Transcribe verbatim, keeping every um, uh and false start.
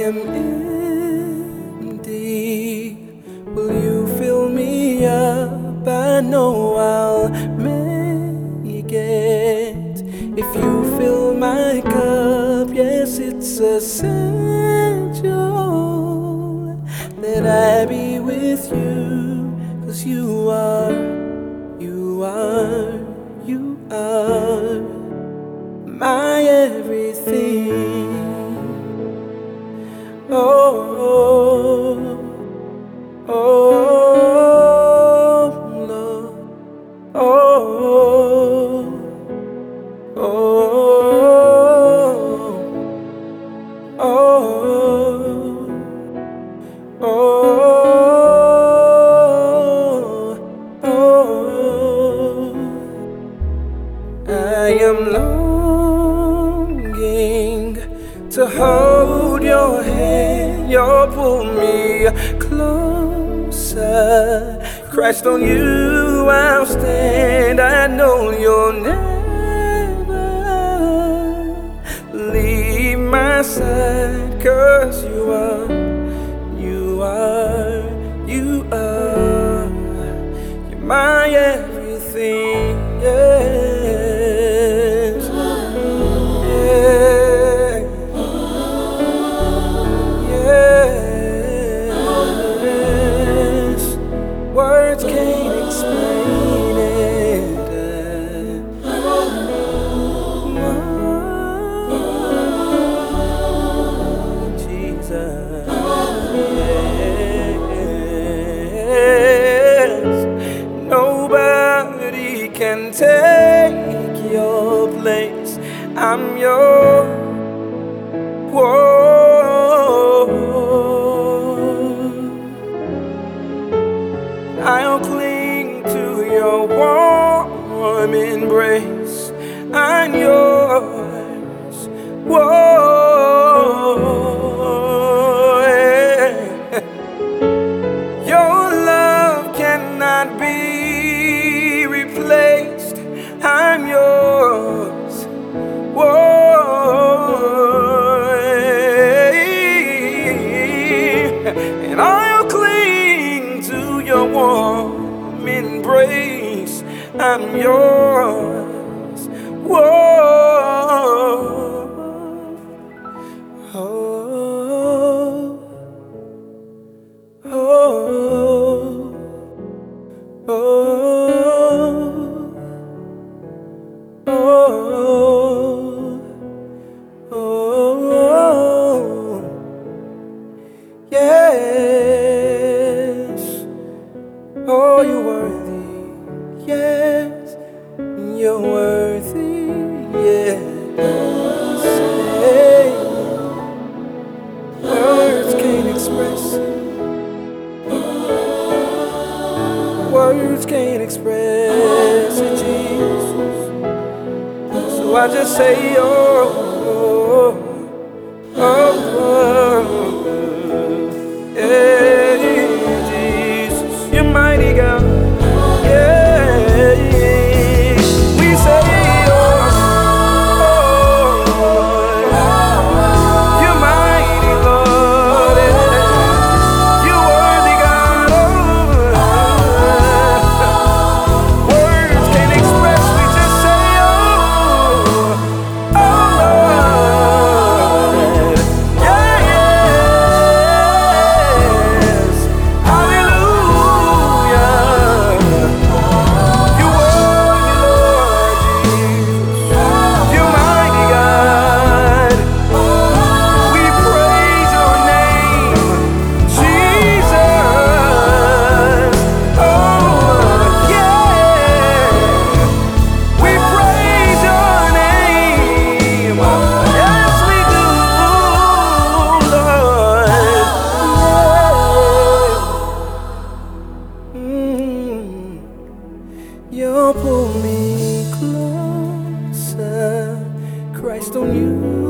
am empty, will you fill me up? I know I'll make it if you fill my cup. Yes, it's essential that I be with you, 'cause you are, you are, you are my everything. Oh, oh, oh, Lord. Oh, oh, oh, oh, oh. I am longing to hold your hand, you pull me closer. Christ, on you I'll stand. I know you'll never leave my side, 'cause you are, you are, you are, you're my everything. Yes. Words can't explain it. Oh, Jesus. Yes. Nobody can take your place. I'm your whoa. I'll cling to your warm embrace. I'm yours. Whoa, yeah. Your love cannot be replaced. I'm yours. Whoa, yeah. And I'll cling to your warm embrace. I'm yours. Whoa, oh, oh, oh, oh, oh, yes. Oh, you're worthy, yes, you're worthy, yes. Say, words can't express it. Words can't express it, Jesus. So I just say, oh, oh, oh, oh, yeah, Jesus, you're mighty God. You pull me closer, Christ, on you